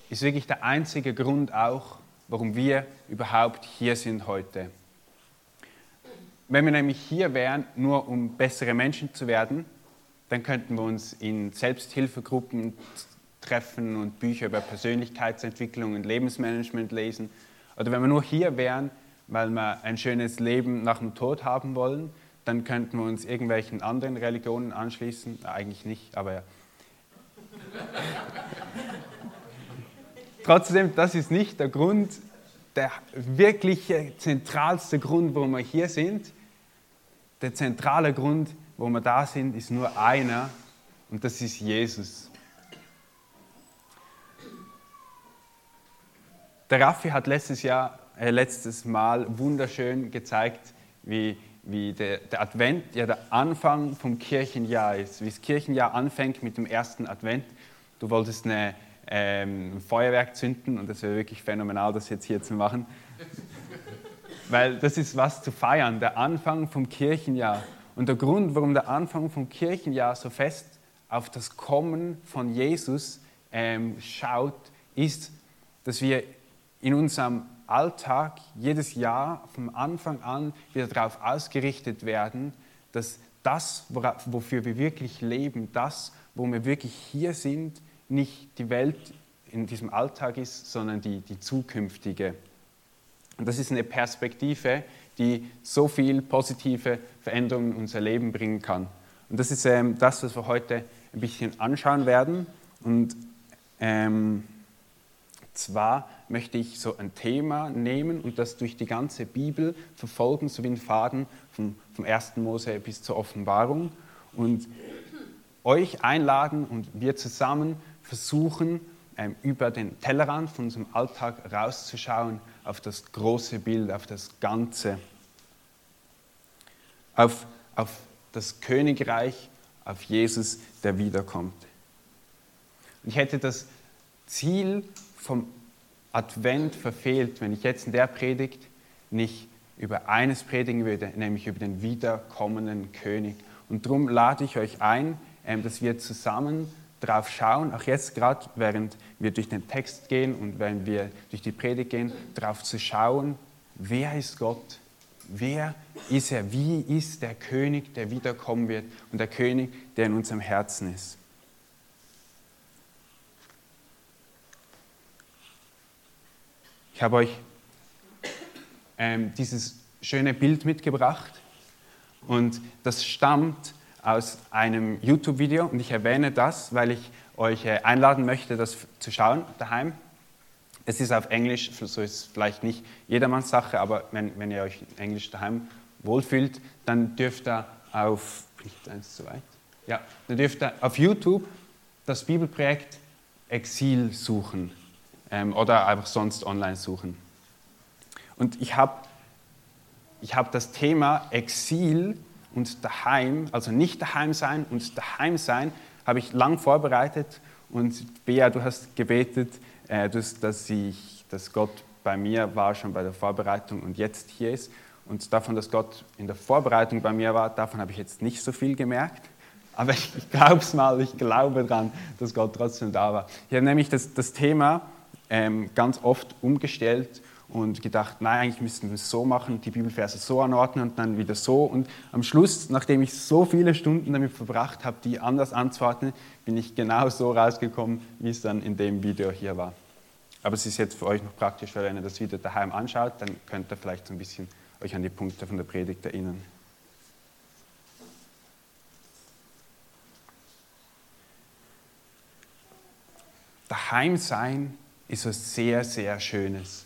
ist wirklich der einzige Grund auch, warum wir überhaupt hier sind heute. Wenn wir nämlich hier wären, nur um bessere Menschen zu werden, dann könnten wir uns in Selbsthilfegruppen treffen und Bücher über Persönlichkeitsentwicklung und Lebensmanagement lesen. Oder wenn wir nur hier wären, weil wir ein schönes Leben nach dem Tod haben wollen, dann könnten wir uns irgendwelchen anderen Religionen anschließen. Eigentlich nicht, aber ja. Trotzdem, das ist nicht der Grund, der wirkliche zentralste Grund, warum wir hier sind. Der zentrale Grund, warum wir da sind, ist nur einer, und das ist Jesus. Der Raffi hat letztes Mal wunderschön gezeigt, wie der Advent ja der Anfang vom Kirchenjahr ist, wie das Kirchenjahr anfängt mit dem ersten Advent. Du wolltest ein Feuerwerk zünden und das wäre wirklich phänomenal, das jetzt hier zu machen. Weil das ist was zu feiern, der Anfang vom Kirchenjahr. Und der Grund, warum der Anfang vom Kirchenjahr so fest auf das Kommen von Jesus schaut, ist, dass wir in unserem Alltag jedes Jahr vom Anfang an wieder darauf ausgerichtet werden, dass das, wofür wir wirklich leben, das, wo wir wirklich hier sind, nicht die Welt in diesem Alltag ist, sondern die zukünftige. Und das ist eine Perspektive, die so viel positive Veränderungen in unser Leben bringen kann. Und das ist das, was wir heute ein bisschen anschauen werden. Und zwar möchte ich so ein Thema nehmen und das durch die ganze Bibel verfolgen, so wie ein Faden vom 1. Mose bis zur Offenbarung. Und euch einladen und wir zusammen versuchen, über den Tellerrand von unserem Alltag rauszuschauen auf das große Bild, auf das Ganze, auf das Königreich, auf Jesus, der wiederkommt. Und ich hätte das Ziel vom Advent verfehlt, wenn ich jetzt in der Predigt nicht über eines predigen würde, nämlich über den wiederkommenden König. Und darum lade ich euch ein, dass wir zusammen drauf schauen, auch jetzt gerade, während wir durch den Text gehen und während wir durch die Predigt gehen, darauf zu schauen, wer ist Gott, wer ist er, wie ist der König, der wiederkommen wird und der König, der in unserem Herzen ist. Ich habe euch dieses schöne Bild mitgebracht und das stammt aus einem YouTube-Video und ich erwähne das, weil ich euch einladen möchte, das zu schauen daheim. Es ist auf Englisch, so ist es vielleicht nicht jedermanns Sache, aber wenn ihr euch in Englisch daheim wohlfühlt, dann dürft ihr auf YouTube das Bibelprojekt Exil suchen oder einfach sonst online suchen. Und ich hab das Thema Exil und daheim, also nicht daheim sein und daheim sein, habe ich lang vorbereitet und Bea, du hast gebetet, dass Gott bei mir war schon bei der Vorbereitung und jetzt hier ist. Und davon, dass Gott in der Vorbereitung bei mir war, davon habe ich jetzt nicht so viel gemerkt. Aber ich glaube es mal, ich glaube daran, dass Gott trotzdem da war. Ich habe nämlich das Thema ganz oft umgestellt und gedacht, nein, eigentlich müssten wir es so machen, die Bibelverse so anordnen und dann wieder so. Und am Schluss, nachdem ich so viele Stunden damit verbracht habe, die anders anzuordnen, bin ich genau so rausgekommen, wie es dann in dem Video hier war. Aber es ist jetzt für euch noch praktisch, weil wenn ihr das Video daheim anschaut, dann könnt ihr vielleicht so ein bisschen euch an die Punkte von der Predigt erinnern. Daheim sein ist was sehr, sehr Schönes.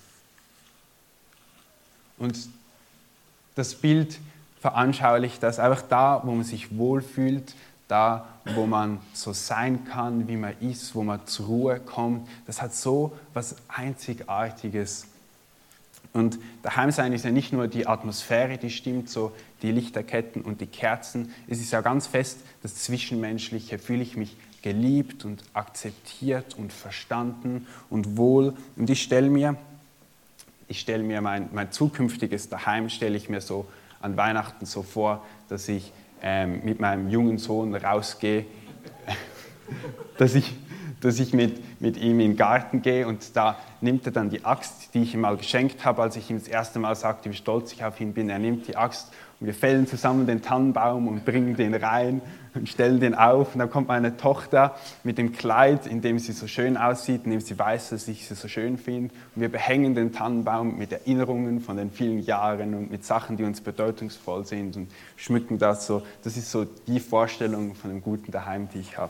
Und das Bild veranschaulicht das einfach da, wo man sich wohlfühlt, da, wo man so sein kann, wie man ist, wo man zur Ruhe kommt. Das hat so was Einzigartiges. Und daheim sein ist ja nicht nur die Atmosphäre, die stimmt, so die Lichterketten und die Kerzen. Es ist ja ganz fest das Zwischenmenschliche. Fühle ich mich geliebt und akzeptiert und verstanden und wohl. Und ich stelle mir mein zukünftiges Daheim, stelle ich mir so an Weihnachten so vor, dass ich mit meinem jungen Sohn rausgehe, dass dass ich mit ihm in den Garten gehe und da nimmt er dann die Axt, die ich ihm mal geschenkt habe, als ich ihm das erste Mal sagte, wie stolz ich auf ihn bin. Er nimmt die Axt und wir fällen zusammen den Tannenbaum und bringen den rein und stellen den auf. Und dann kommt meine Tochter mit dem Kleid, in dem sie so schön aussieht, in dem sie weiß, dass ich sie so schön finde. Und wir behängen den Tannenbaum mit Erinnerungen von den vielen Jahren und mit Sachen, die uns bedeutungsvoll sind und schmücken das so. Das ist so die Vorstellung von einem guten Daheim, die ich habe.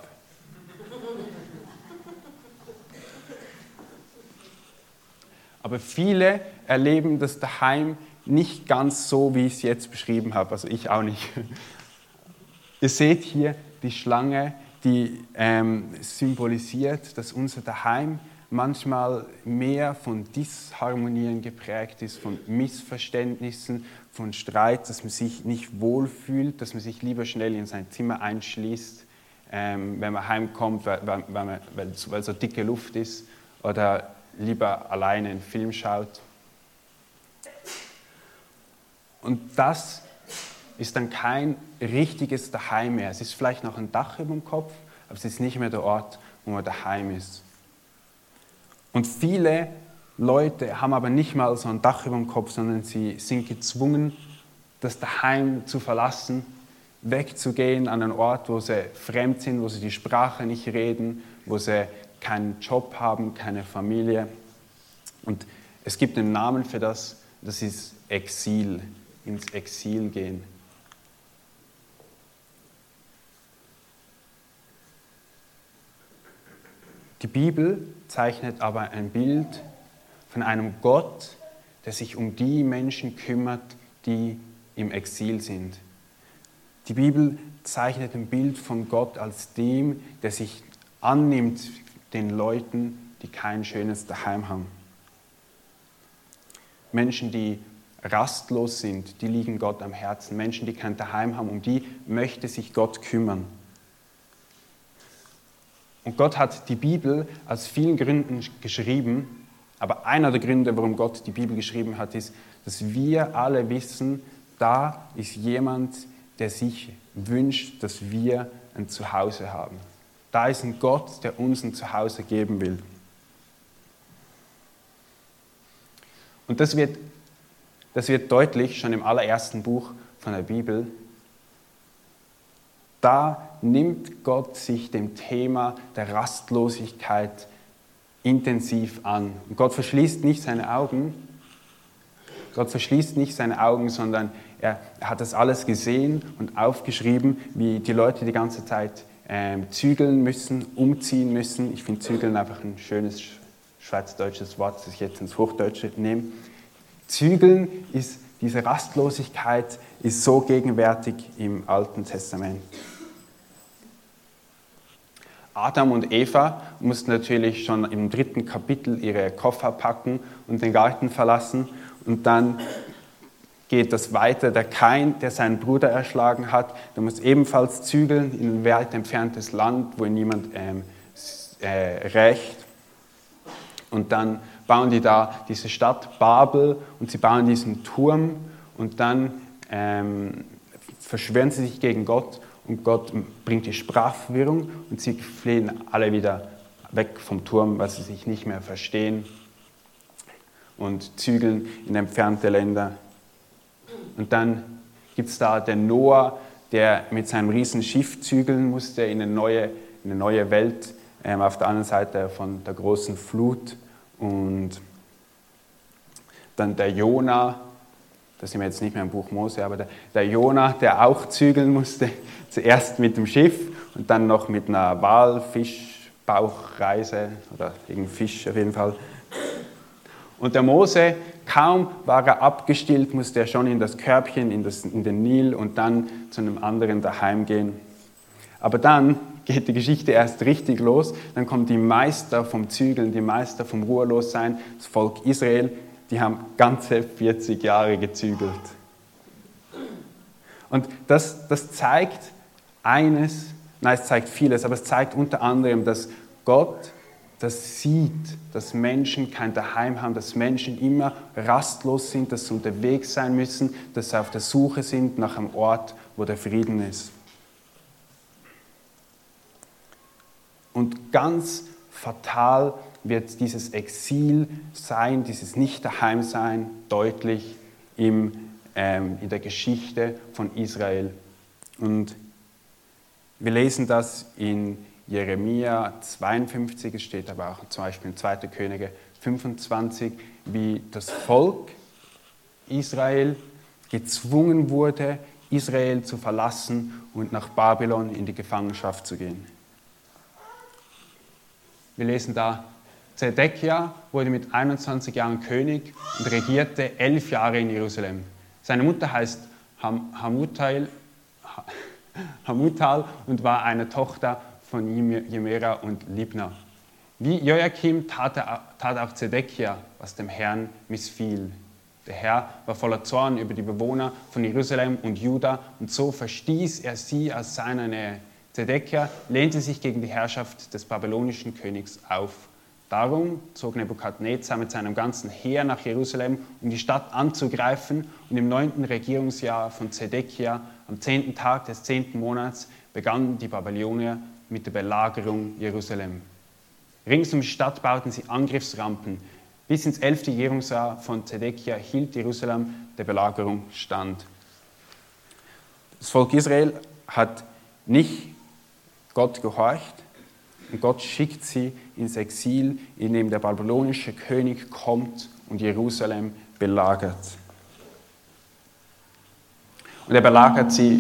Aber viele erleben das Daheim nicht ganz so, wie ich es jetzt beschrieben habe. Also ich auch nicht. Ihr seht hier die Schlange, die symbolisiert, dass unser Daheim manchmal mehr von Disharmonien geprägt ist, von Missverständnissen, von Streit, dass man sich nicht wohlfühlt, dass man sich lieber schnell in sein Zimmer einschließt, wenn man heimkommt, weil so dicke Luft ist, oder lieber alleine einen Film schaut. Und das ist dann kein richtiges Daheim mehr. Es ist vielleicht noch ein Dach über dem Kopf, aber es ist nicht mehr der Ort, wo man daheim ist. Und viele Leute haben aber nicht mal so ein Dach über dem Kopf, sondern sie sind gezwungen, das Daheim zu verlassen, wegzugehen an einen Ort, wo sie fremd sind, wo sie die Sprache nicht reden, wo sie keinen Job haben, keine Familie. Und es gibt einen Namen für das, das ist Exil, ins Exil gehen. Die Bibel zeichnet aber ein Bild von einem Gott, der sich um die Menschen kümmert, die im Exil sind. Die Bibel zeichnet ein Bild von Gott als dem, der sich annimmt den Leuten, die kein schönes Daheim haben. Menschen, die rastlos sind, die liegen Gott am Herzen. Menschen, die kein Daheim haben, um die möchte sich Gott kümmern. Und Gott hat die Bibel aus vielen Gründen geschrieben, aber einer der Gründe, warum Gott die Bibel geschrieben hat, ist, dass wir alle wissen, da ist jemand, der sich wünscht, dass wir ein Zuhause haben. Da ist ein Gott, der uns ein Zuhause geben will. Und das wird deutlich schon im allerersten Buch von der Bibel. Da nimmt Gott sich dem Thema der Rastlosigkeit intensiv an. Und Gott verschließt nicht seine Augen. Gott verschließt nicht seine Augen, sondern er hat das alles gesehen und aufgeschrieben, wie die Leute die ganze Zeit zügeln müssen, umziehen müssen. Ich finde zügeln einfach ein schönes schweizerdeutsches Wort, das ich jetzt ins Hochdeutsche nehme. Zügeln ist, diese Rastlosigkeit ist so gegenwärtig im Alten Testament. Adam und Eva mussten natürlich schon im 3. Kapitel ihre Koffer packen und den Garten verlassen. Und dann geht das weiter. Der Kain, der seinen Bruder erschlagen hat, der muss ebenfalls zügeln in ein weit entferntes Land, wo ihn niemand rächt. Und dann bauen die da diese Stadt Babel und sie bauen diesen Turm und dann verschwören sie sich gegen Gott und Gott bringt die Sprachverwirrung und sie fliehen alle wieder weg vom Turm, weil sie sich nicht mehr verstehen und zügeln in entfernte Länder. Und dann gibt es da den Noah, der mit seinem riesen Schiff zügeln musste in eine neue Welt, auf der anderen Seite von der großen Flut. Und dann der Jona, da sind wir jetzt nicht mehr im Buch Mose, aber der Jona, der auch zügeln musste, zuerst mit dem Schiff und dann noch mit einer Walfischbauchreise oder irgendein Fisch auf jeden Fall. Und der Mose, kaum war er abgestillt, musste er schon in das Körbchen, in den Nil und dann zu einem anderen daheim gehen. Aber dann geht die Geschichte erst richtig los, dann kommen die Meister vom Zügeln, die Meister vom Ruhelossein, das Volk Israel, die haben ganze 40 Jahre gezügelt. Und das zeigt es zeigt vieles, aber es zeigt unter anderem, dass Gott das sieht, dass Menschen kein Daheim haben, dass Menschen immer rastlos sind, dass sie unterwegs sein müssen, dass sie auf der Suche sind nach einem Ort, wo der Frieden ist. Und ganz fatal wird dieses Exil sein, dieses Nicht-Daheim-Sein deutlich in der Geschichte von Israel. Und wir lesen das in Jeremia 52, es steht aber auch zum Beispiel in 2. Könige 25, wie das Volk Israel gezwungen wurde, Israel zu verlassen und nach Babylon in die Gefangenschaft zu gehen. Wir lesen da, Zedekia wurde mit 21 Jahren König und regierte 11 Jahre in Jerusalem. Seine Mutter heißt Hamutal und war eine Tochter von Jemera und Libna. Wie Joachim tat auch Zedekia, was dem Herrn missfiel. Der Herr war voller Zorn über die Bewohner von Jerusalem und Juda und so verstieß er sie aus seiner Nähe. Zedekia lehnte sich gegen die Herrschaft des babylonischen Königs auf. Darum zog Nebukadnezar mit seinem ganzen Heer nach Jerusalem, um die Stadt anzugreifen, und im 9. Regierungsjahr von Zedekia, am 10. Tag des 10. Monats, begannen die Babylonier mit der Belagerung Jerusalem. Rings um die Stadt bauten sie Angriffsrampen. Bis ins 11. Regierungsjahr von Zedekia hielt Jerusalem der Belagerung stand. Das Volk Israel hat nicht Gott gehorcht und Gott schickt sie ins Exil, in dem der babylonische König kommt und Jerusalem belagert. Und er belagert sie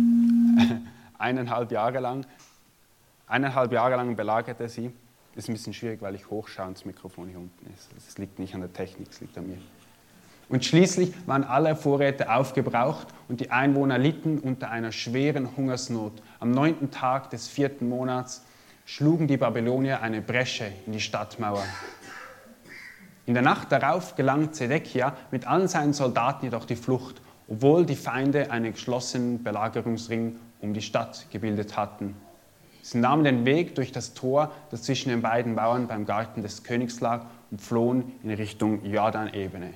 1,5 Jahre lang. 1,5 Jahre lang belagert er sie. Das ist ein bisschen schwierig, weil ich hochschaue und das Mikrofon hier unten ist. Das liegt nicht an der Technik, es liegt an mir. Und schließlich waren alle Vorräte aufgebraucht und die Einwohner litten unter einer schweren Hungersnot. Am 9. Tag des 4. Monats schlugen die Babylonier eine Bresche in die Stadtmauer. In der Nacht darauf gelang Zedekia mit allen seinen Soldaten jedoch die Flucht, obwohl die Feinde einen geschlossenen Belagerungsring um die Stadt gebildet hatten. Sie nahmen den Weg durch das Tor, das zwischen den beiden Mauern beim Garten des Königs lag, und flohen in Richtung Jordanebene.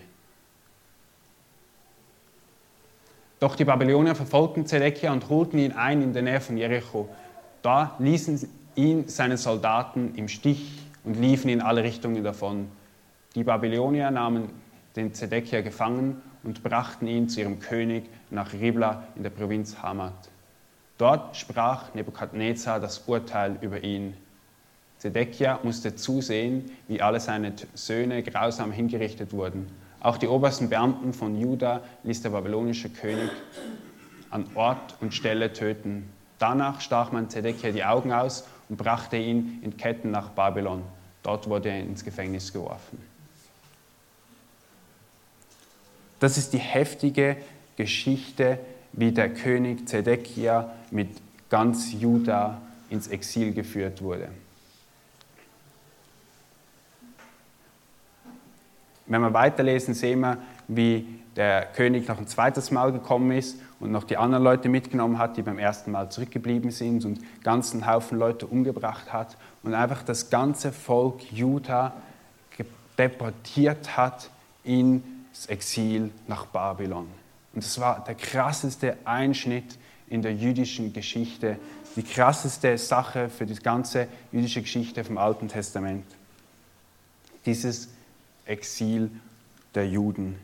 Doch die Babylonier verfolgten Zedekia und holten ihn ein in der Nähe von Jericho. Da ließen ihn seine Soldaten im Stich und liefen in alle Richtungen davon. Die Babylonier nahmen den Zedekia gefangen und brachten ihn zu ihrem König nach Ribla in der Provinz Hamat. Dort sprach Nebukadnezar das Urteil über ihn. Zedekia musste zusehen, wie alle seine Söhne grausam hingerichtet wurden. Auch die obersten Beamten von Juda ließ der babylonische König an Ort und Stelle töten. Danach stach man Zedekia die Augen aus und brachte ihn in Ketten nach Babylon. Dort wurde er ins Gefängnis geworfen. Das ist die heftige Geschichte, wie der König Zedekia mit ganz Juda ins Exil geführt wurde. Wenn wir weiterlesen, sehen wir, wie der König noch ein zweites Mal gekommen ist und noch die anderen Leute mitgenommen hat, die beim ersten Mal zurückgeblieben sind und einen ganzen Haufen Leute umgebracht hat und einfach das ganze Volk Juda deportiert hat ins Exil nach Babylon. Und das war der krasseste Einschnitt in der jüdischen Geschichte, die krasseste Sache für die ganze jüdische Geschichte vom Alten Testament. Dieses Exil der Juden.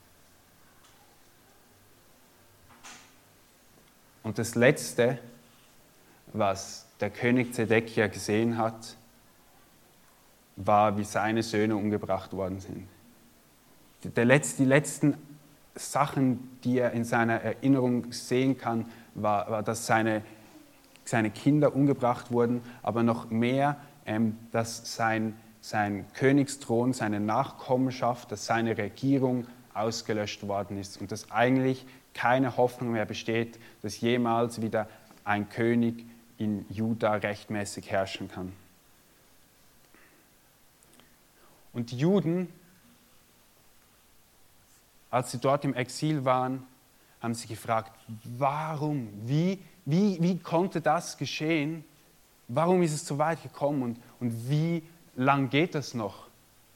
Und das Letzte, was der König Zedekia gesehen hat, war, wie seine Söhne umgebracht worden sind. Die letzten Sachen, die er in seiner Erinnerung sehen kann, war dass seine Kinder umgebracht wurden, aber noch mehr, dass sein Königsthron, seine Nachkommenschaft, dass seine Regierung ausgelöscht worden ist und dass eigentlich keine Hoffnung mehr besteht, dass jemals wieder ein König in Juda rechtmäßig herrschen kann. Und die Juden, als sie dort im Exil waren, haben sie gefragt, warum, wie konnte das geschehen? Warum ist es so weit gekommen und wie lang geht das noch?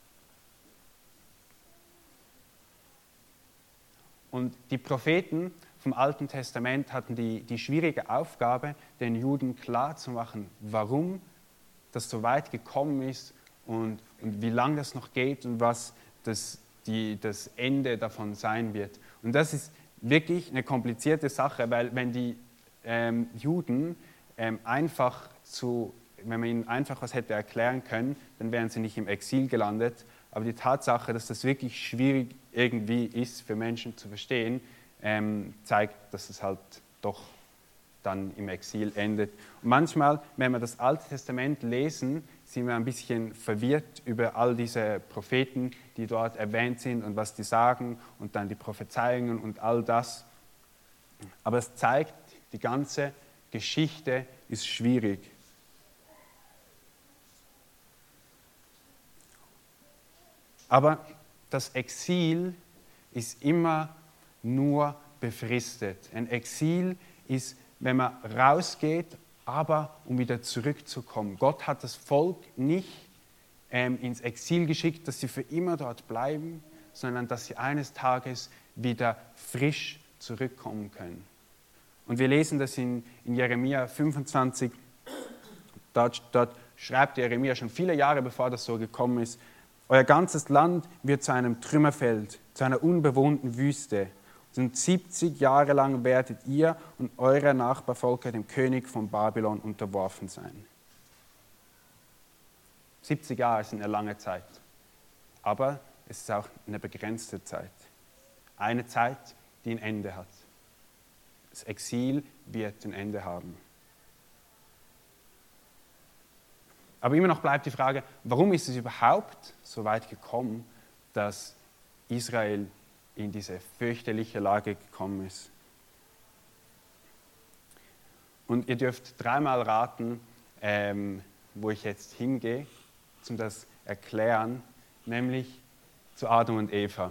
Und die Propheten vom Alten Testament hatten die schwierige Aufgabe, den Juden klarzumachen, warum das so weit gekommen ist und wie lange das noch geht und was das Ende davon sein wird. Und das ist wirklich eine komplizierte Sache, weil wenn die Juden wenn man ihnen einfach was hätte erklären können, dann wären sie nicht im Exil gelandet. Aber die Tatsache, dass das wirklich schwierig irgendwie ist für Menschen zu verstehen, zeigt, dass es halt doch dann im Exil endet. Und manchmal, wenn wir das Alte Testament lesen, sind wir ein bisschen verwirrt über all diese Propheten, die dort erwähnt sind und was die sagen und dann die Prophezeiungen und all das. Aber es zeigt, die ganze Geschichte ist schwierig. Aber das Exil ist immer nur befristet. Ein Exil ist, wenn man rausgeht, aber um wieder zurückzukommen. Gott hat das Volk nicht ins Exil geschickt, dass sie für immer dort bleiben, sondern dass sie eines Tages wieder frisch zurückkommen können. Und wir lesen das in Jeremia 25. Dort schreibt Jeremia schon viele Jahre, bevor das so gekommen ist: Euer ganzes Land wird zu einem Trümmerfeld, zu einer unbewohnten Wüste. Und 70 Jahre lang werdet ihr und eure Nachbarvölker dem König von Babylon unterworfen sein. 70 Jahre sind eine lange Zeit, aber es ist auch eine begrenzte Zeit. Eine Zeit, die ein Ende hat. Das Exil wird ein Ende haben. Aber immer noch bleibt die Frage, warum ist es überhaupt so weit gekommen, dass Israel in diese fürchterliche Lage gekommen ist? Und ihr dürft dreimal raten, wo ich jetzt hingehe, um das erklären, nämlich zu Adam und Eva.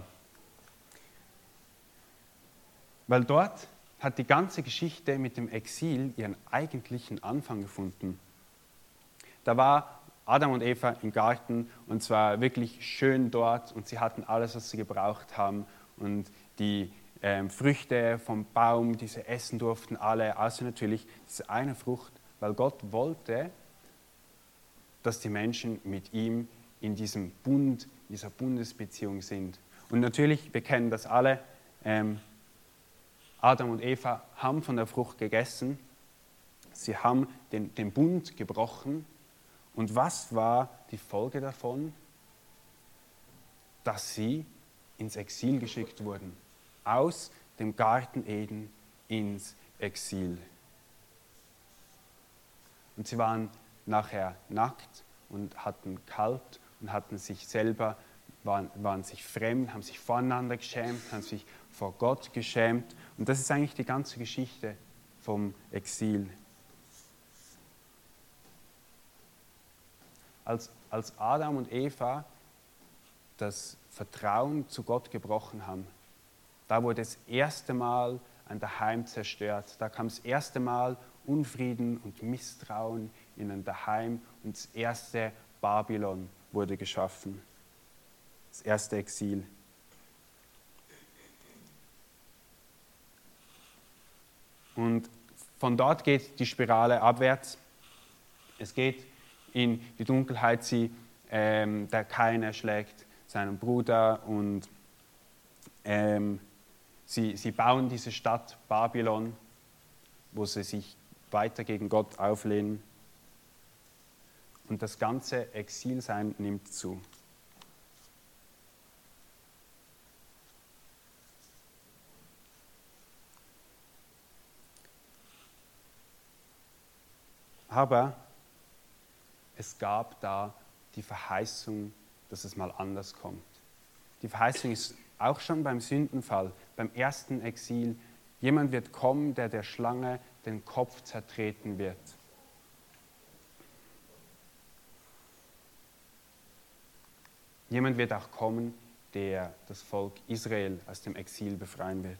Weil dort hat die ganze Geschichte mit dem Exil ihren eigentlichen Anfang gefunden. Da war Adam und Eva im Garten und zwar wirklich schön dort und sie hatten alles, was sie gebraucht haben und die Früchte vom Baum, die sie essen durften, alle, außer natürlich diese eine Frucht, weil Gott wollte, dass die Menschen mit ihm in diesem Bund, dieser Bundesbeziehung sind. Und natürlich, wir kennen das alle, Adam und Eva haben von der Frucht gegessen, sie haben den Bund gebrochen. Und was war die Folge davon? Dass sie ins Exil geschickt wurden. Aus dem Garten Eden ins Exil. Und sie waren nachher nackt und hatten kalt und hatten sich selber, waren sich fremd, haben sich voreinander geschämt, haben sich vor Gott geschämt. Und das ist eigentlich die ganze Geschichte vom Exil. Als Adam und Eva das Vertrauen zu Gott gebrochen haben, da wurde das erste Mal ein Daheim zerstört. Da kam das erste Mal Unfrieden und Misstrauen in ein Daheim und das erste Babylon wurde geschaffen. Das erste Exil. Und von dort geht die Spirale abwärts. Es geht in die Dunkelheit, der Kain erschlägt seinen Bruder und sie bauen diese Stadt Babylon, wo sie sich weiter gegen Gott auflehnen. Und das ganze Exilsein nimmt zu. Aber es gab da die Verheißung, dass es mal anders kommt. Die Verheißung ist auch schon beim Sündenfall, beim ersten Exil. Jemand wird kommen, der der Schlange den Kopf zertreten wird. Jemand wird auch kommen, der das Volk Israel aus dem Exil befreien wird.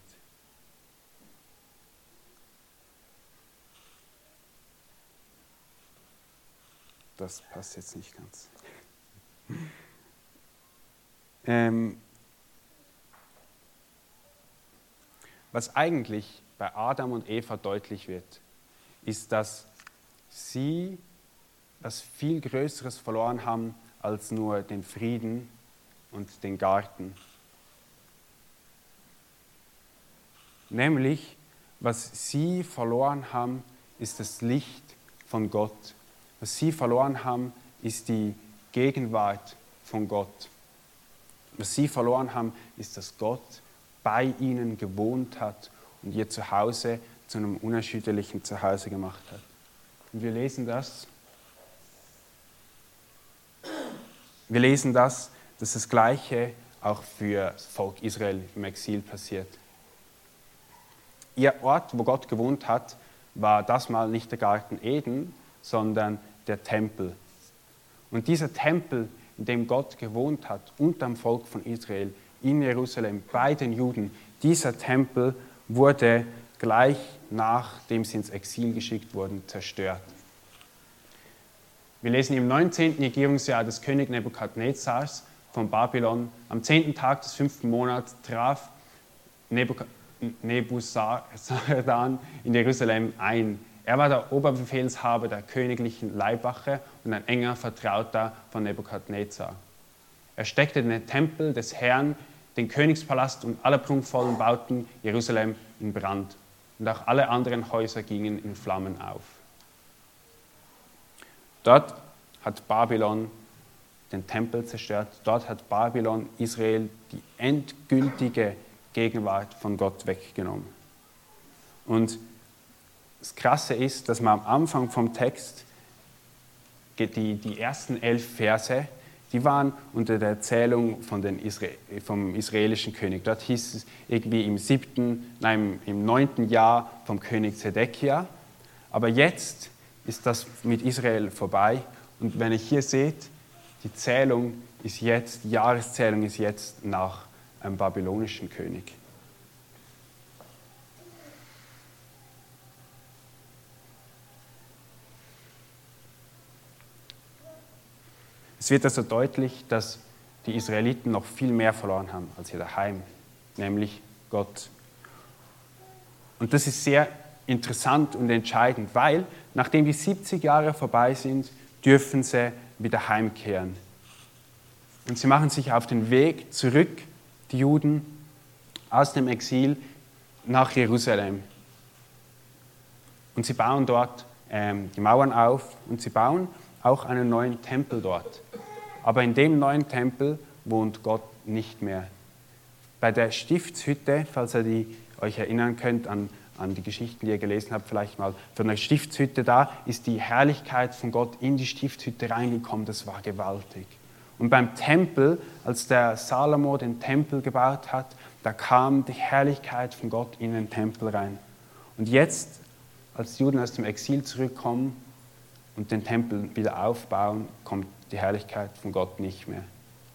Das passt jetzt nicht ganz. Was eigentlich bei Adam und Eva deutlich wird, ist, dass sie was viel Größeres verloren haben als nur den Frieden und den Garten. Nämlich, was sie verloren haben, ist das Licht von Gott. Was sie verloren haben, ist die Gegenwart von Gott. Was sie verloren haben, ist, dass Gott bei ihnen gewohnt hat und ihr Zuhause zu einem unerschütterlichen Zuhause gemacht hat. Und wir lesen das, dass das Gleiche auch für das Volk Israel im Exil passiert. Ihr Ort, wo Gott gewohnt hat, war das mal nicht der Garten Eden, sondern der Tempel. Und dieser Tempel, in dem Gott gewohnt hat, unterm Volk von Israel, in Jerusalem, bei den Juden, dieser Tempel wurde gleich nachdem sie ins Exil geschickt wurden, zerstört. Wir lesen im 19. Regierungsjahr des König Nebukadnezars von Babylon, am 10. Tag des 5. Monats traf Nebuzaradan in Jerusalem ein. Er war der Oberbefehlshaber der königlichen Leibwache und ein enger Vertrauter von Nebukadnezar. Er steckte den Tempel des Herrn, den Königspalast und alle prunkvollen Bauten Jerusalem in Brand. Und auch alle anderen Häuser gingen in Flammen auf. Dort hat Babylon den Tempel zerstört. Dort hat Babylon Israel die endgültige Gegenwart von Gott weggenommen. Und das Krasse ist, dass man am Anfang vom Text die ersten 11 Verse, die waren unter der Erzählung vom israelischen König. Dort hieß es irgendwie im 9. Jahr vom König Zedekia. Aber jetzt ist das mit Israel vorbei. Und wenn ihr hier seht, die Jahreszählung ist jetzt nach einem babylonischen König. Es wird also deutlich, dass die Israeliten noch viel mehr verloren haben als hier daheim, nämlich Gott. Und das ist sehr interessant und entscheidend, weil nachdem die 70 Jahre vorbei sind, dürfen sie wieder heimkehren. Und sie machen sich auf den Weg zurück, die Juden, aus dem Exil nach Jerusalem. Und sie bauen dort die Mauern auf und sie bauen auch einen neuen Tempel dort. Aber in dem neuen Tempel wohnt Gott nicht mehr. Bei der Stiftshütte, falls ihr euch erinnern könnt an die Geschichten, die ihr gelesen habt, vielleicht mal von der Stiftshütte, da ist die Herrlichkeit von Gott in die Stiftshütte reingekommen, das war gewaltig. Und beim Tempel, als der Salomo den Tempel gebaut hat, da kam die Herrlichkeit von Gott in den Tempel rein. Und jetzt, als die Juden aus dem Exil zurückkommen und den Tempel wieder aufbauen, kommt die Herrlichkeit von Gott nicht mehr.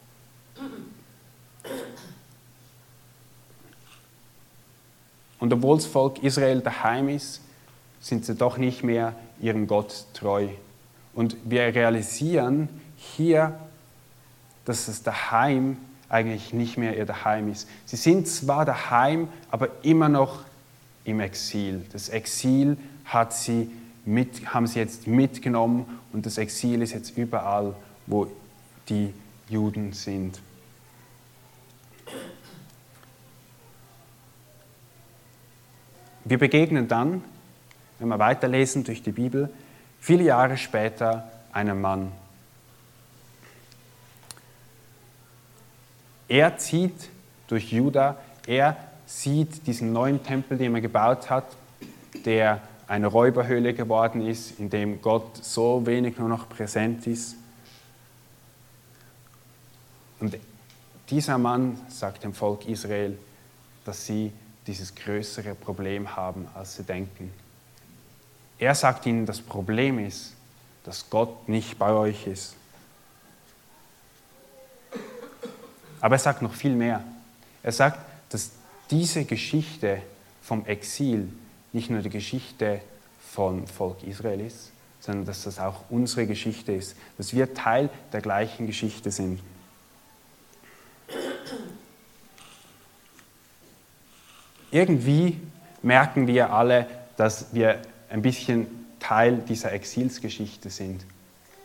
Und obwohl das Volk Israel daheim ist, sind sie doch nicht mehr ihrem Gott treu. Und wir realisieren hier, dass das Daheim eigentlich nicht mehr ihr Daheim ist. Sie sind zwar daheim, aber immer noch im Exil. Das Exil haben sie jetzt mitgenommen und das Exil ist jetzt überall, wo die Juden sind. Wir begegnen dann, wenn wir weiterlesen durch die Bibel, viele Jahre später einem Mann. Er zieht durch Juda, er sieht diesen neuen Tempel, den er gebaut hat, der eine Räuberhöhle geworden ist, in dem Gott so wenig nur noch präsent ist. Und dieser Mann sagt dem Volk Israel, dass sie dieses größere Problem haben, als sie denken. Er sagt ihnen, das Problem ist, dass Gott nicht bei euch ist. Aber er sagt noch viel mehr. Er sagt, dass diese Geschichte vom Exil nicht nur die Geschichte vom Volk Israel ist, sondern dass das auch unsere Geschichte ist, dass wir Teil der gleichen Geschichte sind. Irgendwie merken wir alle, dass wir ein bisschen Teil dieser Exilsgeschichte sind.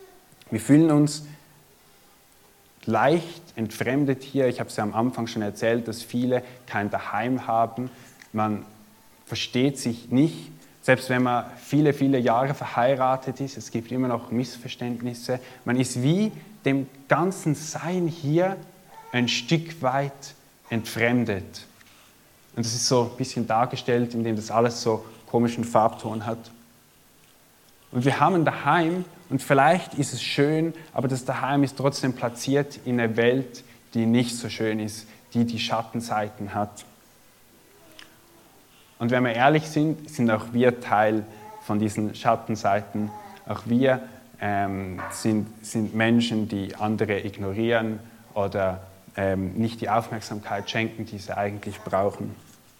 Wir fühlen uns leicht entfremdet hier. Ich habe es ja am Anfang schon erzählt, dass viele kein Daheim haben. Man versteht sich nicht. Selbst wenn man viele, viele Jahre verheiratet ist, es gibt immer noch Missverständnisse. Man ist wie dem ganzen Sein hier ein Stück weit entfremdet. Und das ist so ein bisschen dargestellt, indem das alles so komischen Farbton hat. Und wir haben ein Daheim und vielleicht ist es schön, aber das Daheim ist trotzdem platziert in einer Welt, die nicht so schön ist, die Schattenseiten hat. Und wenn wir ehrlich sind, sind auch wir Teil von diesen Schattenseiten. Auch wir sind Menschen, die andere ignorieren oder nicht die Aufmerksamkeit schenken, die sie eigentlich brauchen.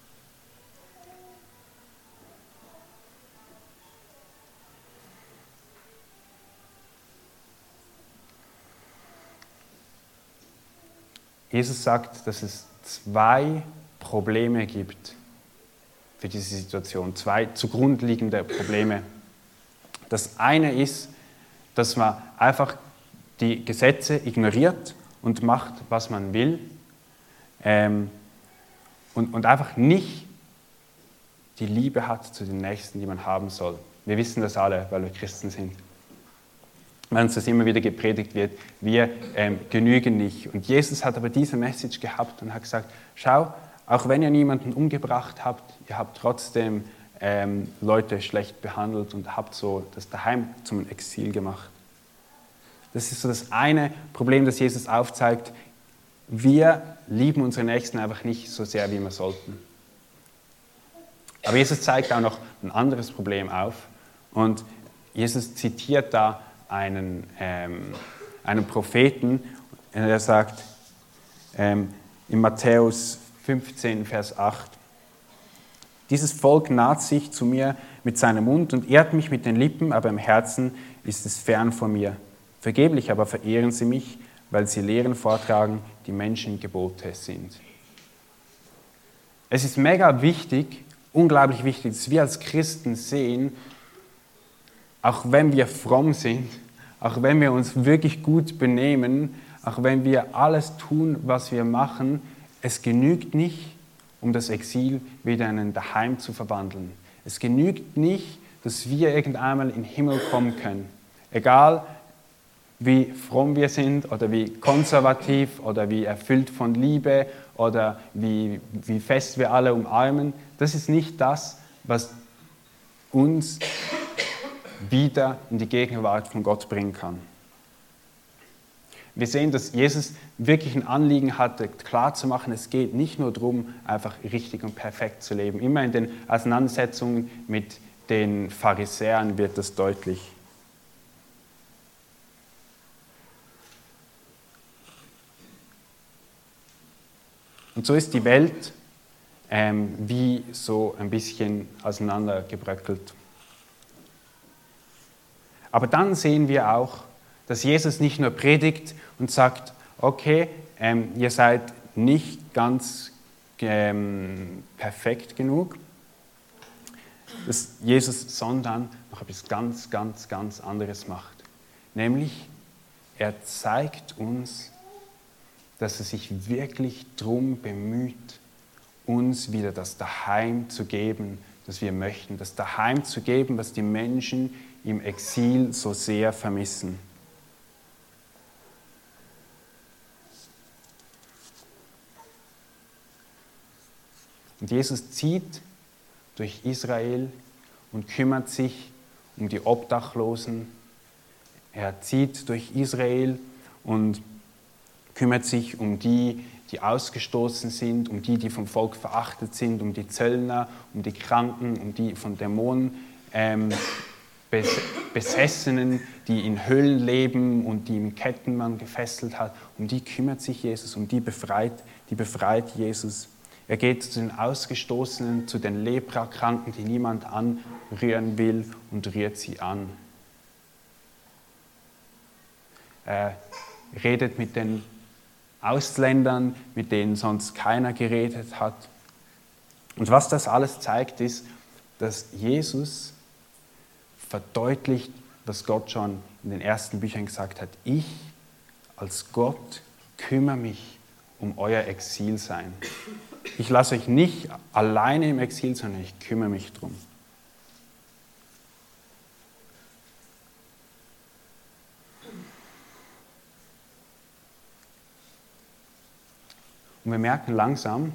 Jesus sagt, dass es 2 Probleme gibt für diese Situation, 2 zugrunde liegende Probleme. Das eine ist, dass man einfach die Gesetze ignoriert und macht, was man will und einfach nicht die Liebe hat zu den Nächsten, die man haben soll. Wir wissen das alle, weil wir Christen sind. Weil uns das immer wieder gepredigt wird, wir genügen nicht. Und Jesus hat aber diese Message gehabt und hat gesagt, schau, auch wenn ihr niemanden umgebracht habt, ihr habt trotzdem Leute schlecht behandelt und habt so das Daheim zum Exil gemacht. Das ist so das eine Problem, das Jesus aufzeigt. Wir lieben unsere Nächsten einfach nicht so sehr, wie wir sollten. Aber Jesus zeigt auch noch ein anderes Problem auf. Und Jesus zitiert da einen Propheten, der sagt in Matthäus 15, Vers 8, dieses Volk naht sich zu mir mit seinem Mund und ehrt mich mit den Lippen, aber im Herzen ist es fern von mir. Vergeblich aber verehren sie mich, weil sie Lehren vortragen, die Menschengebote sind. Es ist mega wichtig, unglaublich wichtig, dass wir als Christen sehen, auch wenn wir fromm sind, auch wenn wir uns wirklich gut benehmen, auch wenn wir alles tun, was wir machen, es genügt nicht, um das Exil wieder in ein Daheim zu verwandeln. Es genügt nicht, dass wir irgendeinmal in den Himmel kommen können. Egal, wie fromm wir sind oder wie konservativ oder wie erfüllt von Liebe oder wie fest wir alle umarmen, das ist nicht das, was uns wieder in die Gegenwart von Gott bringen kann. Wir sehen, dass Jesus wirklich ein Anliegen hatte, klarzumachen, es geht nicht nur darum, einfach richtig und perfekt zu leben. Immer in den Auseinandersetzungen mit den Pharisäern wird das deutlich. Und so ist die Welt wie so ein bisschen auseinandergebröckelt. Aber dann sehen wir auch, dass Jesus nicht nur predigt und sagt, okay, ihr seid nicht ganz perfekt genug, dass Jesus, sondern noch etwas ganz, ganz, ganz anderes macht. Nämlich, er zeigt uns, dass er sich wirklich darum bemüht, uns wieder das Daheim zu geben, das wir möchten. Das Daheim zu geben, was die Menschen im Exil so sehr vermissen. Und Jesus zieht durch Israel und kümmert sich um die Obdachlosen. Er zieht durch Israel und kümmert sich um die, die ausgestoßen sind, um die vom Volk verachtet sind, um die Zöllner, um die Kranken, um die von Dämonen Besessenen, die in Höhlen leben und die in Ketten man gefesselt hat. Um die kümmert sich Jesus, um die befreit Jesus. Er geht zu den Ausgestoßenen, zu den Leprakranken, die niemand anrühren will, und rührt sie an. Er redet mit den Ausländern, mit denen sonst keiner geredet hat. Und was das alles zeigt, ist, dass Jesus verdeutlicht, was Gott schon in den ersten Büchern gesagt hat, ich als Gott kümmere mich um euer Exilsein. Ich lasse euch nicht alleine im Exil, sondern ich kümmere mich drum. Und wir merken langsam,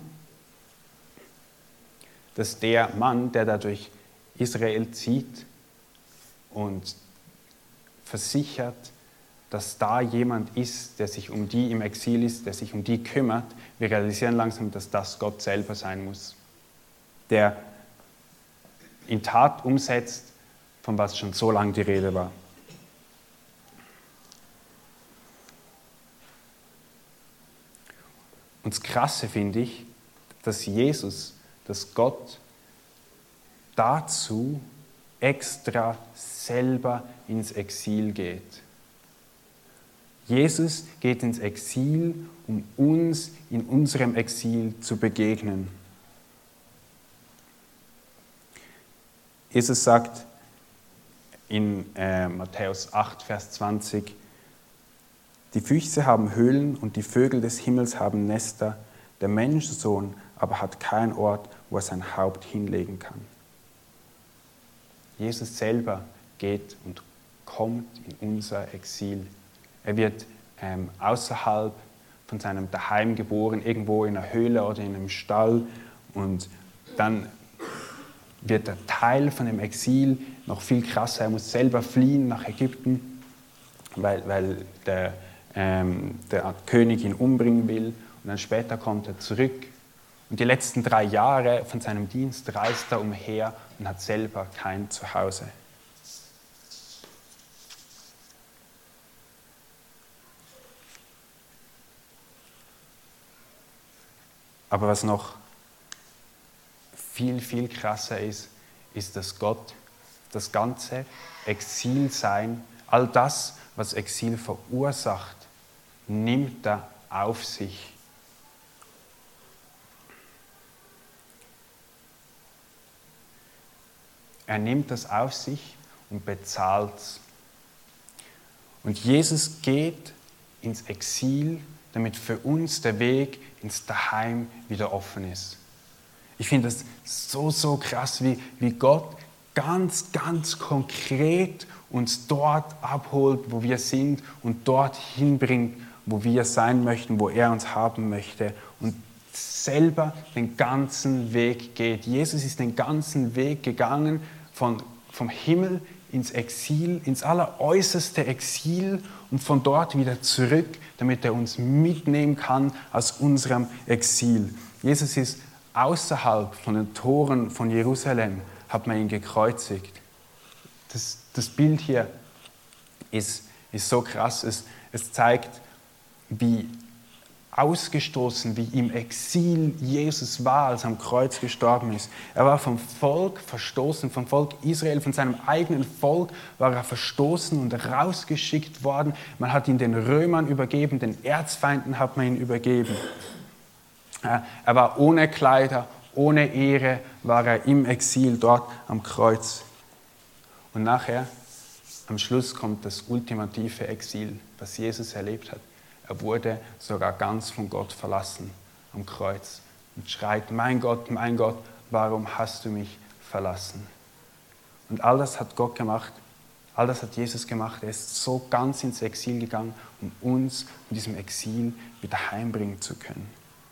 dass der Mann, der da durch Israel zieht und versichert, dass da jemand ist, der sich um die im Exil ist, der sich um die kümmert, wir realisieren langsam, dass das Gott selber sein muss, der in Tat umsetzt, von was schon so lange die Rede war. Und das Krasse finde ich, dass Jesus, dass Gott dazu extra selber ins Exil geht. Jesus geht ins Exil, um uns in unserem Exil zu begegnen. Jesus sagt in Matthäus 8, Vers 20, die Füchse haben Höhlen und die Vögel des Himmels haben Nester, der Menschensohn aber hat keinen Ort, wo er sein Haupt hinlegen kann. Jesus selber geht und kommt in unser Exil. Er wird außerhalb von seinem Daheim geboren, irgendwo in einer Höhle oder in einem Stall. Und dann wird er Teil von dem Exil, noch viel krasser. Er muss selber fliehen nach Ägypten, weil der König ihn umbringen will. Und dann später kommt er zurück. Und die letzten 3 Jahre von seinem Dienst reist er umher und hat selber kein Zuhause. Aber was noch viel, viel krasser ist, ist, dass Gott das ganze Exilsein, all das, was Exil verursacht, nimmt er auf sich. Er nimmt das auf sich und bezahlt es. Und Jesus geht ins Exil, damit für uns der Weg ins Daheim wieder offen ist. Ich finde das so krass, wie Gott ganz, ganz konkret uns dort abholt, wo wir sind und dort hinbringt, wo wir sein möchten, wo er uns haben möchte und selber den ganzen Weg geht. Jesus ist den ganzen Weg gegangen vom Himmel ins Exil, ins alleräußerste Exil und von dort wieder zurück, damit er uns mitnehmen kann aus unserem Exil. Jesus ist außerhalb von den Toren von Jerusalem, hat man ihn gekreuzigt. Das Bild hier ist so krass. Es zeigt, wie ausgestoßen, wie im Exil Jesus war, als er am Kreuz gestorben ist. Er war vom Volk verstoßen, vom Volk Israel, von seinem eigenen Volk war er verstoßen und rausgeschickt worden. Man hat ihn den Römern übergeben, den Erzfeinden hat man ihn übergeben. Er war ohne Kleider, ohne Ehre, war er im Exil dort am Kreuz. Und nachher, am Schluss kommt das ultimative Exil, was Jesus erlebt hat. Er wurde sogar ganz von Gott verlassen am Kreuz und schreit, mein Gott, warum hast du mich verlassen? Und all das hat Gott gemacht, all das hat Jesus gemacht. Er ist so ganz ins Exil gegangen, um uns in diesem Exil wieder heimbringen zu können.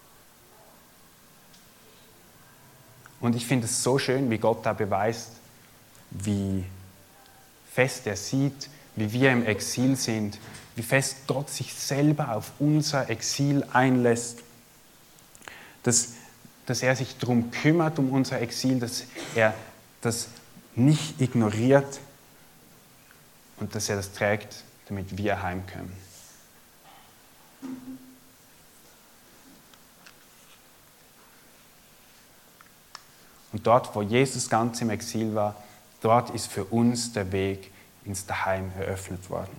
Und ich finde es so schön, wie Gott da beweist, wie fest er sieht, wie wir im Exil sind, wie fest Gott sich selber auf unser Exil einlässt, dass er sich darum kümmert, um unser Exil, dass er das nicht ignoriert und dass er das trägt, damit wir heimkommen. Und dort, wo Jesus ganz im Exil war, dort ist für uns der Weg ins Daheim eröffnet worden.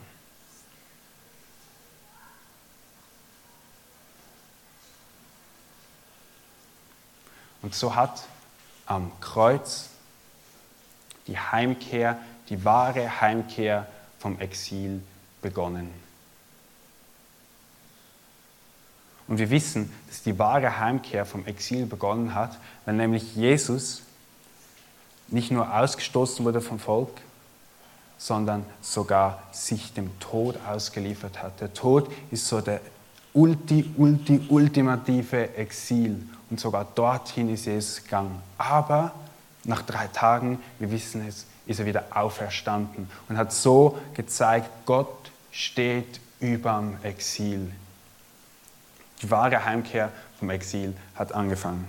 Und so hat am Kreuz die Heimkehr, die wahre Heimkehr vom Exil begonnen. Und wir wissen, dass die wahre Heimkehr vom Exil begonnen hat, weil nämlich Jesus nicht nur ausgestoßen wurde vom Volk, sondern sogar sich dem Tod ausgeliefert hat. Der Tod ist so der ultimative Exil. Und sogar dorthin ist Jesus gegangen. Aber nach 3 Tagen, wir wissen es, ist er wieder auferstanden und hat so gezeigt, Gott steht überm Exil. Die wahre Heimkehr vom Exil hat angefangen.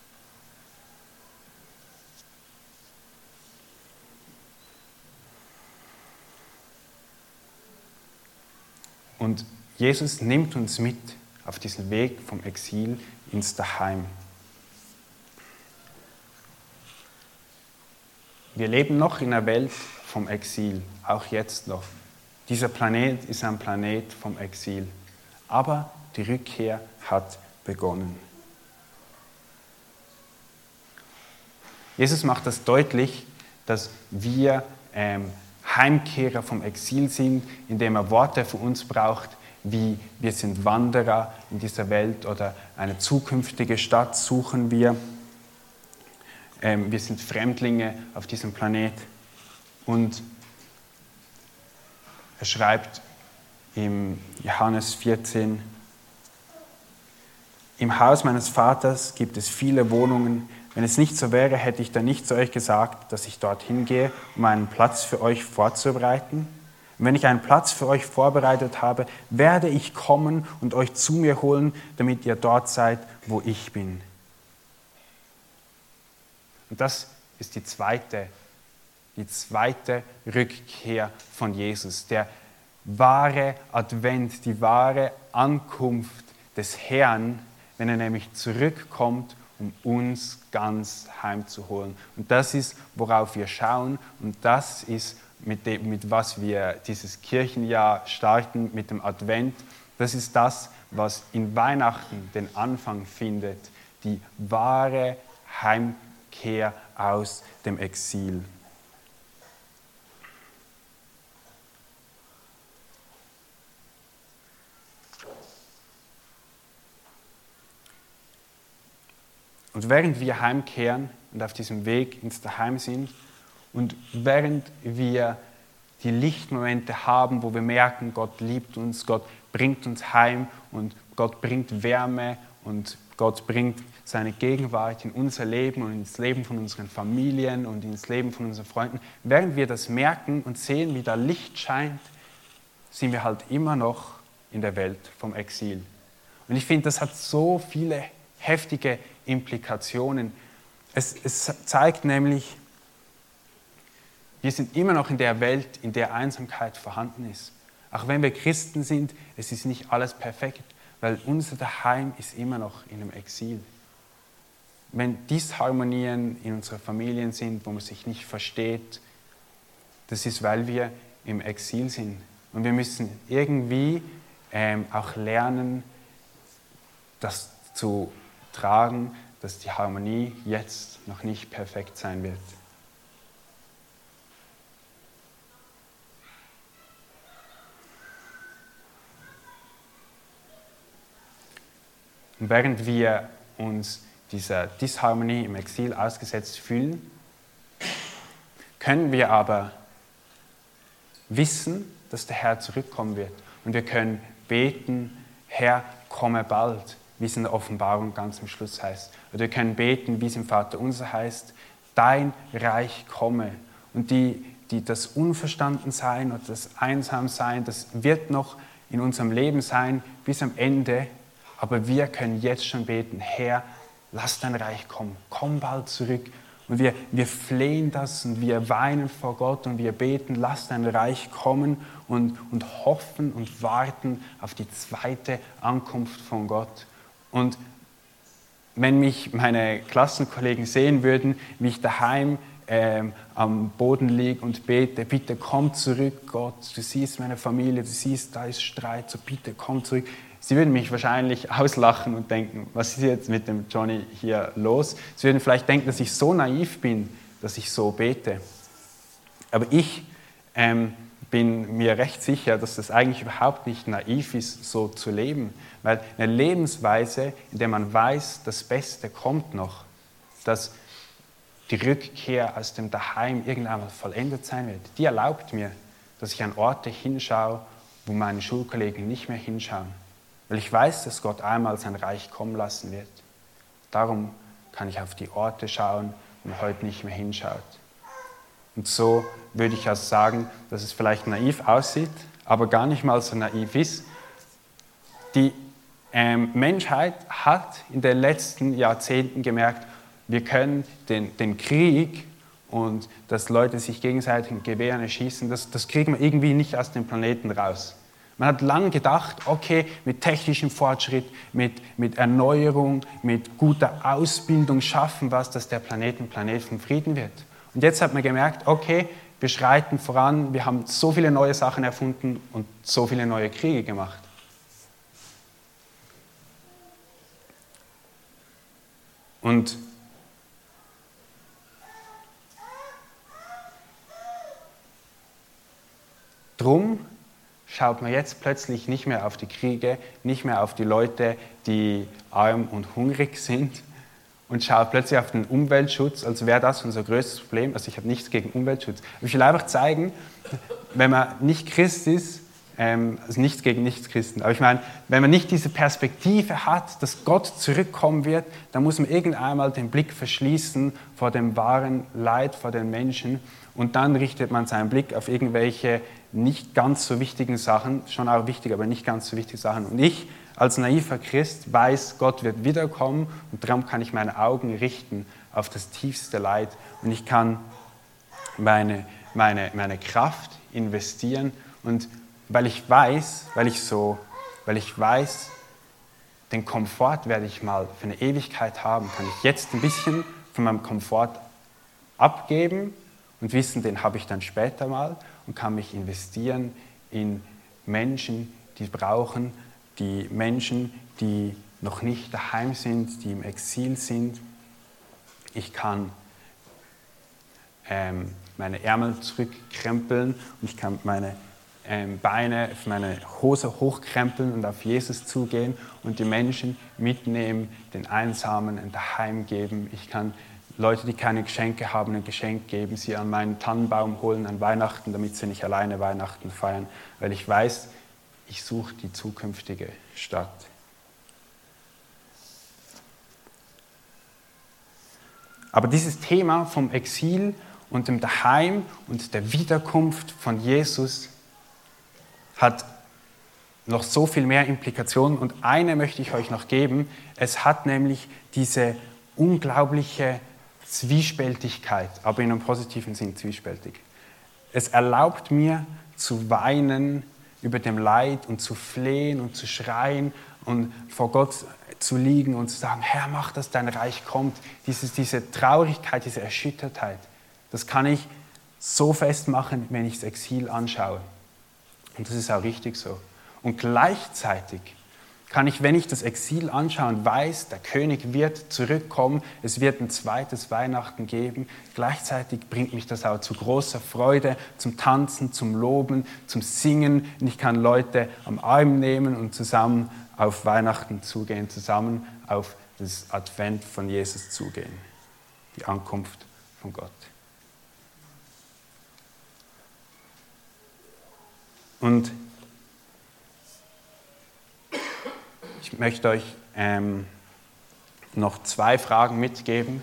Und Jesus nimmt uns mit auf diesen Weg vom Exil ins Daheim. Wir leben noch in einer Welt vom Exil, auch jetzt noch. Dieser Planet ist ein Planet vom Exil. Aber die Rückkehr hat begonnen. Jesus macht das deutlich, dass wir Heimkehrer vom Exil sind, indem er Worte für uns braucht, wie wir sind Wanderer in dieser Welt oder eine zukünftige Stadt suchen wir. Wir sind Fremdlinge auf diesem Planet. Und er schreibt im Johannes 14, im Haus meines Vaters gibt es viele Wohnungen. Wenn es nicht so wäre, hätte ich dann nicht zu euch gesagt, dass ich dorthin gehe, um einen Platz für euch vorzubereiten. Und wenn ich einen Platz für euch vorbereitet habe, werde ich kommen und euch zu mir holen, damit ihr dort seid, wo ich bin. Und das ist die zweite Rückkehr von Jesus. Der wahre Advent, die wahre Ankunft des Herrn, wenn er nämlich zurückkommt, um uns ganz heimzuholen. Und das ist, worauf wir schauen, und das ist, mit was wir dieses Kirchenjahr starten, mit dem Advent. Das ist das, was in Weihnachten den Anfang findet, die wahre Heimkehr aus dem Exil. Und während wir heimkehren und auf diesem Weg ins Daheim sind und während wir die Lichtmomente haben, wo wir merken, Gott liebt uns, Gott bringt uns heim und Gott bringt Wärme und Gott bringt seine Gegenwart in unser Leben und ins Leben von unseren Familien und ins Leben von unseren Freunden, während wir das merken und sehen, wie da Licht scheint, sind wir halt immer noch in der Welt vom Exil. Und ich finde, das hat so viele heftige Implikationen. Es zeigt nämlich, wir sind immer noch in der Welt, in der Einsamkeit vorhanden ist. Auch wenn wir Christen sind, es ist nicht alles perfekt, weil unser Daheim ist immer noch in einem Exil. Wenn Disharmonien in unseren Familien sind, wo man sich nicht versteht, das ist, weil wir im Exil sind. Und wir müssen irgendwie auch lernen, das zu tragen, dass die Harmonie jetzt noch nicht perfekt sein wird. Und während wir uns dieser Disharmonie im Exil ausgesetzt fühlen, können wir aber wissen, dass der Herr zurückkommen wird. Und wir können beten, Herr, komme bald, wie es in der Offenbarung ganz am Schluss heißt. Oder wir können beten, wie es im Vaterunser heißt, dein Reich komme. Und das Unverstandensein oder das Einsamsein, das wird noch in unserem Leben sein bis am Ende. Aber wir können jetzt schon beten, Herr, lass dein Reich kommen, komm bald zurück. Und wir flehen das und wir weinen vor Gott und wir beten, lass dein Reich kommen und hoffen und warten auf die zweite Ankunft von Gott. Und wenn mich meine Klassenkollegen sehen würden, wie ich daheim am Boden liege und bete, bitte komm zurück, Gott, du siehst meine Familie, du siehst, da ist Streit, so bitte komm zurück. Sie würden mich wahrscheinlich auslachen und denken, was ist jetzt mit dem Johnny hier los? Sie würden vielleicht denken, dass ich so naiv bin, dass ich so bete. Aber ich bin mir recht sicher, dass das eigentlich überhaupt nicht naiv ist, so zu leben. Weil eine Lebensweise, in der man weiß, das Beste kommt noch, dass die Rückkehr aus dem Daheim irgendwann mal vollendet sein wird, die erlaubt mir, dass ich an Orte hinschaue, wo meine Schulkollegen nicht mehr hinschauen. Weil ich weiß, dass Gott einmal sein Reich kommen lassen wird. Darum kann ich auf die Orte schauen, wo man heute nicht mehr hinschaut. Und so würde ich also sagen, dass es vielleicht naiv aussieht, aber gar nicht mal so naiv ist. Die Menschheit hat in den letzten Jahrzehnten gemerkt, wir können den Krieg und dass Leute sich gegenseitig mit Gewehren erschießen, das kriegen wir irgendwie nicht aus dem Planeten raus. Man hat lange gedacht, okay, mit technischem Fortschritt, mit Erneuerung, mit guter Ausbildung schaffen wir es, dass der Planet von Frieden wird. Und jetzt hat man gemerkt, okay, wir schreiten voran, wir haben so viele neue Sachen erfunden und so viele neue Kriege gemacht. Und drum schaut man jetzt plötzlich nicht mehr auf die Kriege, nicht mehr auf die Leute, die arm und hungrig sind und schaut plötzlich auf den Umweltschutz, als wäre das unser größtes Problem. Also ich habe nichts gegen Umweltschutz. Aber ich will einfach zeigen, wenn man nicht Christ ist, also nichts gegen Nichtchristen, aber ich meine, wenn man nicht diese Perspektive hat, dass Gott zurückkommen wird, dann muss man irgendwann mal den Blick verschließen vor dem wahren Leid, vor den Menschen und dann richtet man seinen Blick auf irgendwelche nicht ganz so wichtigen Sachen, schon auch wichtig, aber nicht ganz so wichtige Sachen. Und ich als naiver Christ weiß, Gott wird wiederkommen und darum kann ich meine Augen richten auf das tiefste Leid und ich kann meine Kraft investieren und weil ich weiß, den Komfort werde ich mal für eine Ewigkeit haben, kann ich jetzt ein bisschen von meinem Komfort abgeben und wissen, den habe ich dann später mal und kann mich investieren in Menschen, die brauchen, die Menschen, die noch nicht daheim sind, die im Exil sind. Ich kann meine Ärmel zurückkrempeln und ich kann meine Beine, meine Hose hochkrempeln und auf Jesus zugehen und die Menschen mitnehmen, den Einsamen ein Daheim geben. Ich kann Leute, die keine Geschenke haben, ein Geschenk geben, sie an meinen Tannenbaum holen an Weihnachten, damit sie nicht alleine Weihnachten feiern, weil ich weiß, ich suche die zukünftige Stadt. Aber dieses Thema vom Exil und dem Daheim und der Wiederkunft von Jesus hat noch so viel mehr Implikationen und eine möchte ich euch noch geben. Es hat nämlich diese unglaubliche Zwiespältigkeit, aber in einem positiven Sinn zwiespältig. Es erlaubt mir zu weinen über dem Leid und zu flehen und zu schreien und vor Gott zu liegen und zu sagen, Herr, mach, dass dein Reich kommt. Diese Traurigkeit, diese Erschüttertheit, das kann ich so festmachen, wenn ich das Exil anschaue. Und das ist auch richtig so. Und gleichzeitig kann ich, wenn ich das Exil anschaue und weiß, der König wird zurückkommen, es wird ein zweites Weihnachten geben, gleichzeitig bringt mich das auch zu großer Freude, zum Tanzen, zum Loben, zum Singen. Und ich kann Leute am Arm nehmen und zusammen auf Weihnachten zugehen, zusammen auf das Advent von Jesus zugehen, die Ankunft von Gott. Und ich möchte euch noch 2 Fragen mitgeben,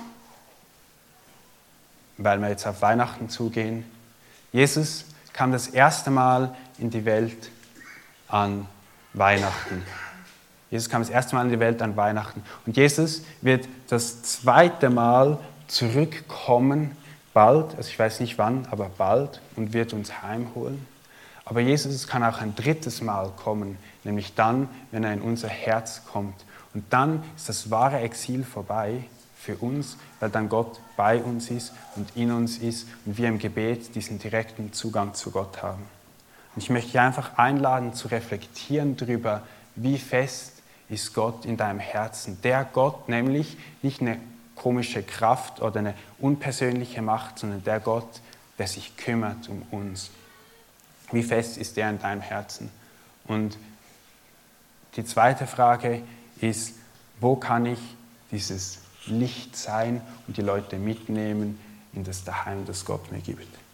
weil wir jetzt auf Weihnachten zugehen. Jesus kam das erste Mal in die Welt an Weihnachten. Jesus kam das erste Mal in die Welt an Weihnachten. Und Jesus wird das zweite Mal zurückkommen, bald, also ich weiß nicht wann, aber bald, und wird uns heimholen. Aber Jesus kann auch ein drittes Mal kommen, nämlich dann, wenn er in unser Herz kommt. Und dann ist das wahre Exil vorbei für uns, weil dann Gott bei uns ist und in uns ist und wir im Gebet diesen direkten Zugang zu Gott haben. Und ich möchte dich einfach einladen, zu reflektieren darüber, wie fest ist Gott in deinem Herzen. Der Gott, nämlich nicht eine komische Kraft oder eine unpersönliche Macht, sondern der Gott, der sich kümmert um uns. Wie fest ist er in deinem Herzen? Und die zweite Frage ist, wo kann ich dieses Licht sein und die Leute mitnehmen in das Daheim, das Gott mir gibt?